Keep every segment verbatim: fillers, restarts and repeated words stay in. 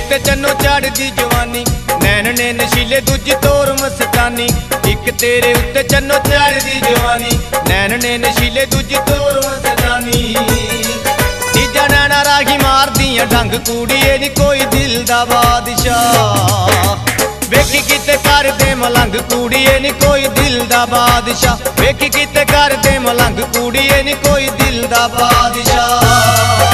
उत्ते चन्नो चढ़दी जवानी, नैन ने नशीले दूजी तोर मस्तानी। इक तेरे उत्ते चन्नो चढ़दी जवानी, नैन ने नशीले दूजी तोर मस्तानी। तीजा नैना राही मार दियां ढंग कूड़िए नी कोई दिल दा बादशाह। वेखी किते कर दे मलंग कूड़िए नी कोई दिल दा बादशाह। वेखी किते कर दे मलंग कूड़िए नी कोई दिल दा बादशाह।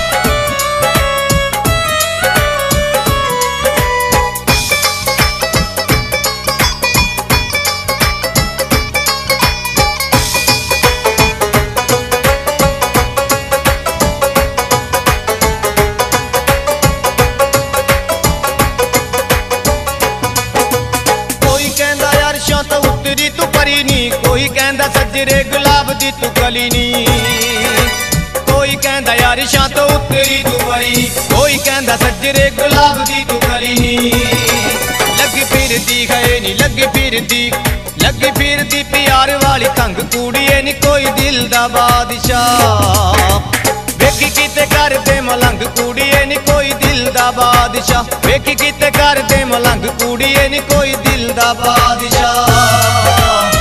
कोई कहंदा सजरे गुलाब दी तू कली नी, कोई कहंदा यार इशां तो उतरी तू परी। कोई कहंदा सजरे गुलाब दी तू कली नी। लगी फिरदी है नी लगी फिरदी, लगी फिरदी प्यार वाली तंग कूड़िए नी कोई दिल दा बादशाह। वेखी किते कर दे मलंग कूड़िए नी कोई दिल दा बादशाह। वेखी किते कर दे मलंग कूड़िए नी कोई दिल दा बादशाह।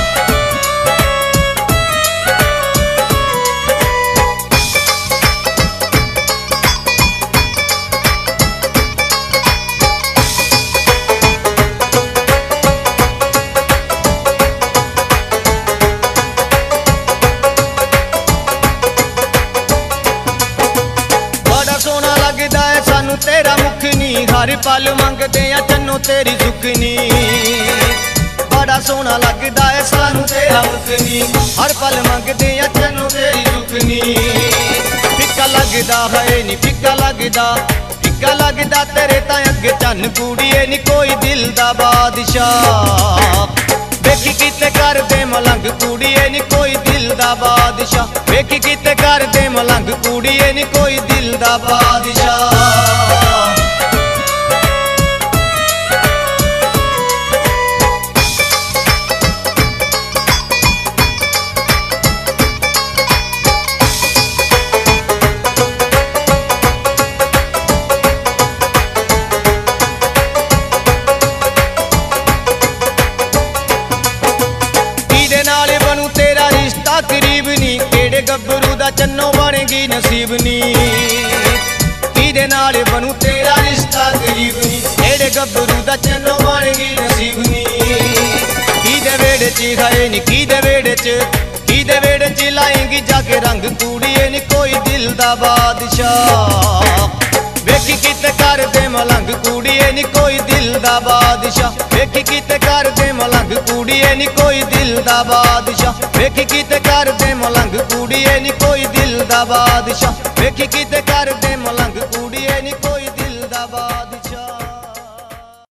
तेरा मुखनी हर पल मंगदे आ चन्नो तेरी सुखनी। बड़ा सोहना लगदा है सानू तेरा मुखनी, हर पल मंगदे आ चन्नो तेरी सुखनी। फिक्का लगदा है नी फिक्का लगदा, फिक्का लगदा तेरे तां अगे चन्न कूड़िए नी कोई दिल दा बादशाह। वेखी किते कर दे मलंग कूड़िए नी कोई दिल दा बादशाह। वेखी किते कर दे मलंग कूड़िए नी कोई दिल दा बादशाह। करीब नी केड़े गब्बरू दा चन्नो बनेगी नसीब नी। किदे नाल बनू तेरा रिश्ता करीब नी, केड़े गब्बरू दा चन्नो बनेगी नसीब नी। किदे वेड़े च खाए नी किदे वेड़े च, किदे वेड़े च लाएंगी जाके रंग कूड़िए नी कोई दिल दा बादशाह। वेखी किते कर दे मलंग कूड़िए नी कोई दिल दा बादशाह। वेखी किते कर दे मलंग कूड़िए नी कोई दिल दा बादशाह। वेखी किते कर दे मलंग कूड़िए नी कोई दिल दा बादशाह। वेखी किते कर दे मलंग